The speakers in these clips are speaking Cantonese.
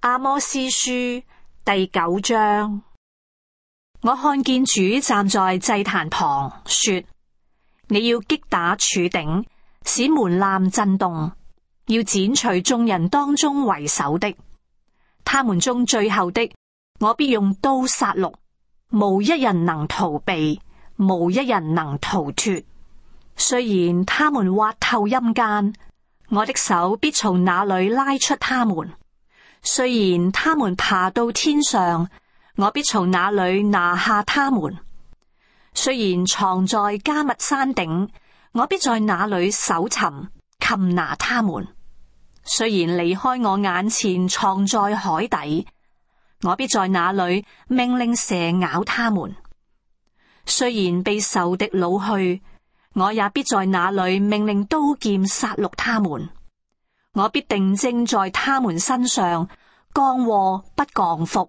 阿摩司書第9章。我看見主站在祭壇旁，說：你要擊打柱頂，使門檻震動，要剪除眾人當中為首的，他們中最後的，我必用刀殺戮，無一人能逃避，無一人能逃脫。雖然他們挖透陰間，我的手必從那裏拉出他們；雖然他們爬到天上，我必從那裏拿下他們；雖然藏在迦密山頂，我必在那裏搜尋，擒拿他們；雖然離開我眼前藏在海底，我必在那裏命令蛇咬他們；雖然被仇敵擄去，我也必在那裏命令刀劍殺戮他們。我必定睛在他們身上，降禍不降福。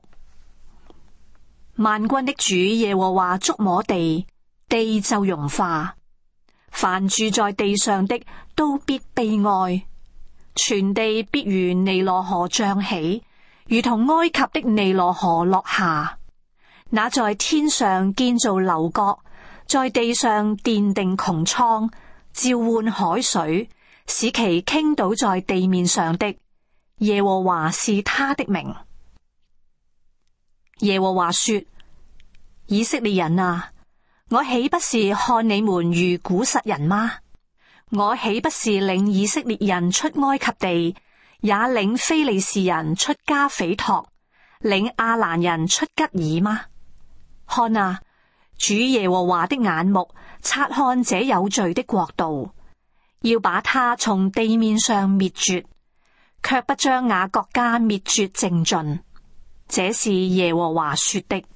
萬軍的主耶和華觸摸地，地就融化；凡住在地上的都必悲哀，全地必如尼羅河漲起，如同埃及的尼羅河落下。那在天上建造樓閣，在地上奠定穹蒼，召喚海水，使其傾倒在地面上的，耶和華是他的名。耶和華說：以色列人啊，我豈不是看你們如古實人嗎？我豈不是領以色列人出埃及地，也領非利士人出加斐托，領亞蘭人出吉爾嗎？看啊，主耶和華的眼目察看這有罪的國度，要把他從地面上滅絕，卻不將雅各家滅絕淨盡。這是耶和華說的。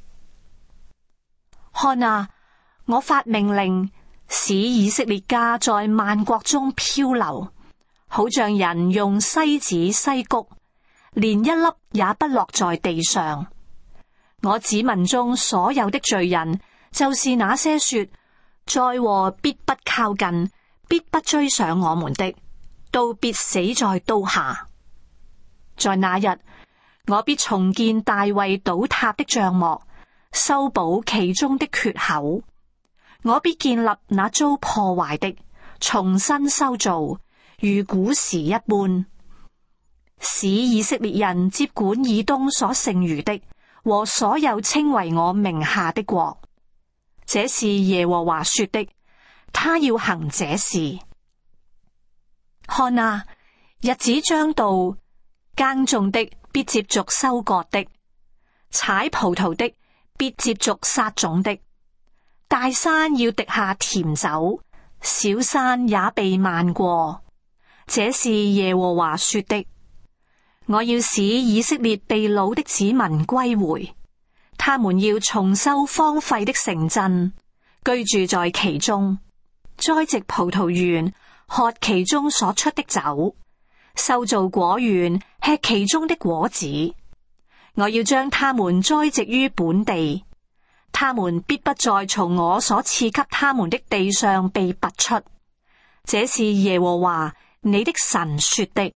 看啊，我發命令，使以色列家在萬國中漂流，好像人用篩子篩谷，連一粒也不落在地上。我子民中所有的罪人，就是那些說災禍必不靠近，必不追上我們的，都必死在刀下。在那日，我必重建大衛倒塌的帳幕，修補其中的缺口。我必建立那遭破壞的，重新修造，如古時一般，使以色列人接管以東所剩餘的，和所有稱為我名下的國。這是耶和華說的，他要行這事。看啊，日子將到，耕種的必接續收割的，採葡萄的必接續撒種的。大山要滴下甜酒，小山也被漫過。這是耶和華說的。我要使以色列被擄的子民歸回，他們要重修荒廢的城鎮，居住在其中，栽植葡萄園，喝其中所出的酒，修造果園，吃其中的果子。我要將他們栽植於本地，他們必不再從我所賜給他們的地上被拔出。這是耶和華你的神說的。